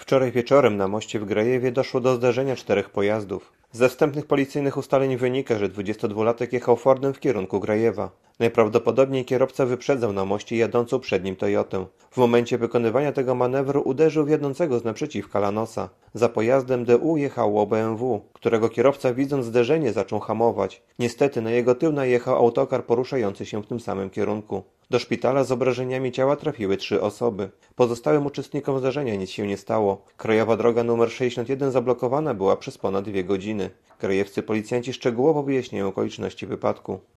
Wczoraj wieczorem na moście w Grajewie doszło do zdarzenia 4 pojazdów. Ze wstępnych policyjnych ustaleń wynika, że 22-latek jechał Fordem w kierunku Grajewa. Najprawdopodobniej kierowca wyprzedzał na moście jadącą przed nim Toyotę. W momencie wykonywania tego manewru uderzył w jadącego z naprzeciwka Lanosa. Za pojazdem DU jechało BMW, którego kierowca widząc zderzenie zaczął hamować. Niestety na jego tył najechał autokar poruszający się w tym samym kierunku. Do szpitala z obrażeniami ciała trafiły 3 osoby. Pozostałym uczestnikom zdarzenia nic się nie stało. Krajowa droga nr 61 zablokowana była przez ponad 2 godziny. Grajewscy policjanci szczegółowo wyjaśniają okoliczności wypadku.